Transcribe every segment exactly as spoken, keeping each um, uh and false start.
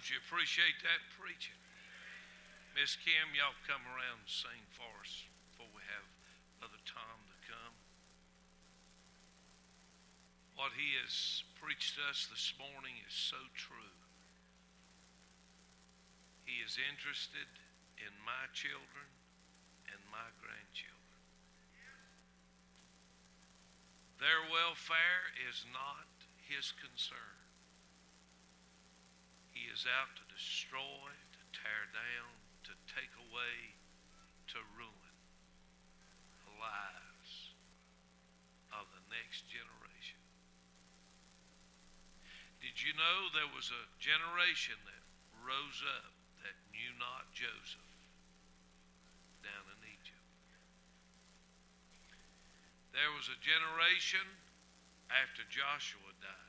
Don't you appreciate that preaching? Miss Kim, y'all come around and sing for us before we have Brother Tom to come. What he has preached to us this morning is so true. He is interested in my children and my grandchildren. Their welfare is not his concern. He is out to destroy, to tear down, to take away, to ruin the lives of the next generation. Did you know there was a generation that rose up that knew not Joseph down in Egypt? There was a generation after Joshua died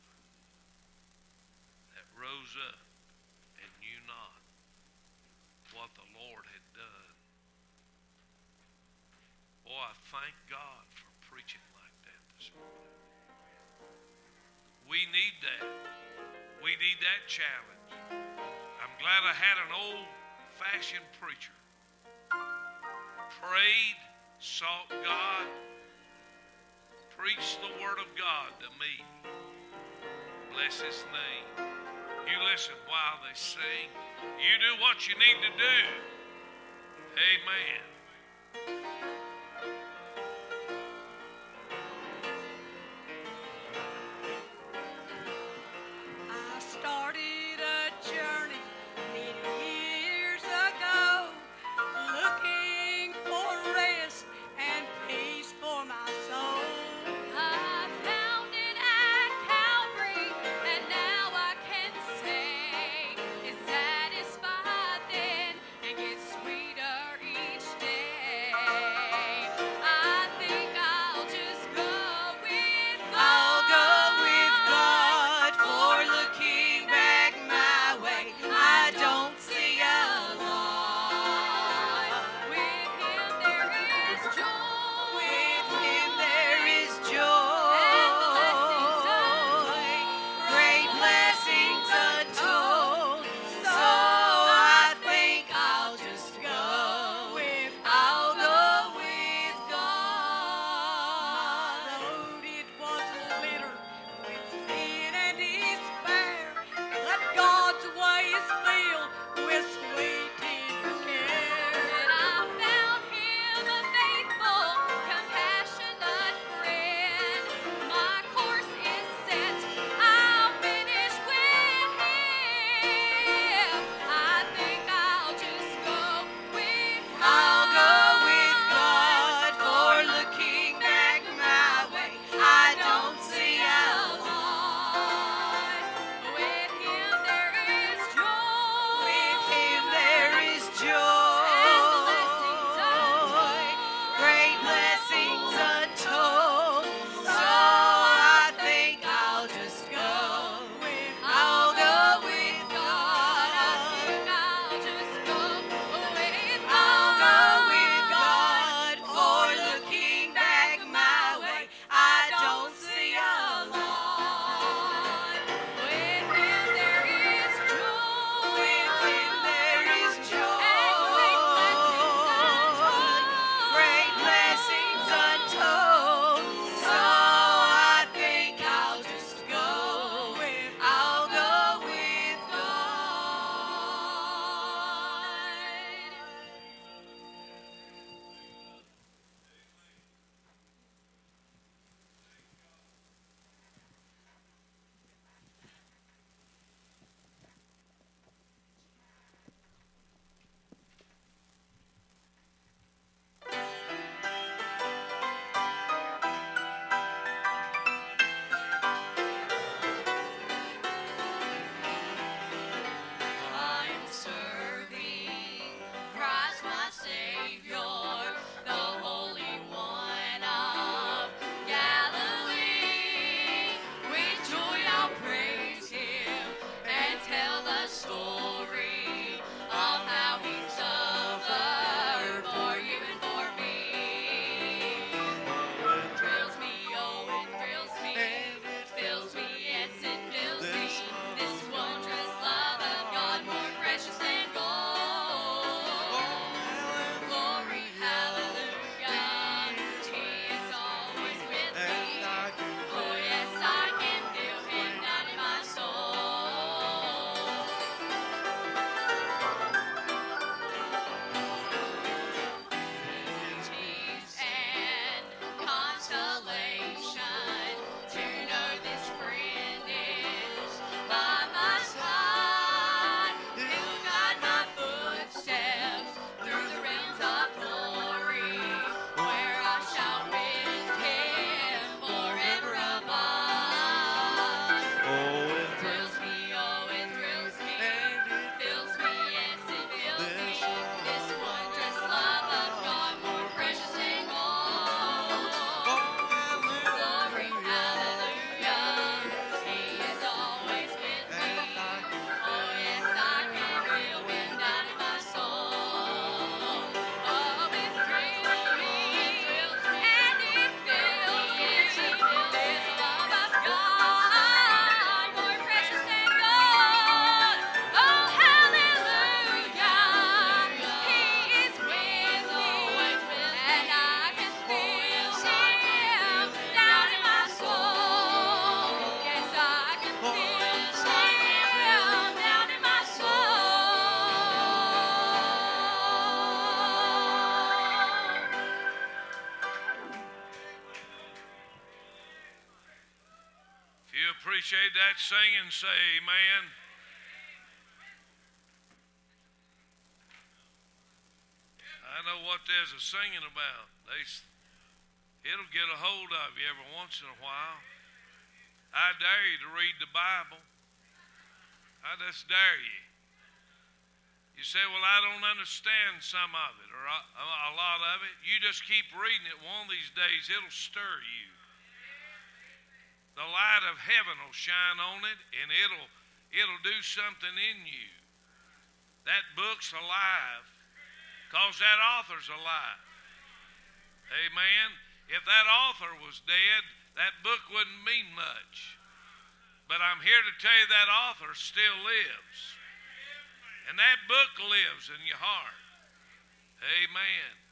that rose up and knew not what the Lord had done. Boy, I thank God for preaching like that this morning. We need that. We need that challenge. I'm glad I had an old-fashioned preacher. Prayed, sought God, preached the Word of God to me. Bless His name. You listen while they sing. You do what you need to do. Amen. I started a journey many years ago, looking for rest and peace for my soul. I found it at Calvary, and now I can say it's satisfied then and gets sweeter each day. you appreciate that singing, say amen. I know what there's a singing about. They, it'll get a hold of you every once in a while. I dare you to read the Bible. I just dare you. You say, well, I don't understand some of it or a, a lot of it. You just keep reading it. One of these days, it'll stir you. The light of heaven will shine on it, and it'll, it'll do something in you. That book's alive because that author's alive. Amen. If that author was dead, that book wouldn't mean much. But I'm here to tell you that author still lives. And that book lives in your heart. Amen.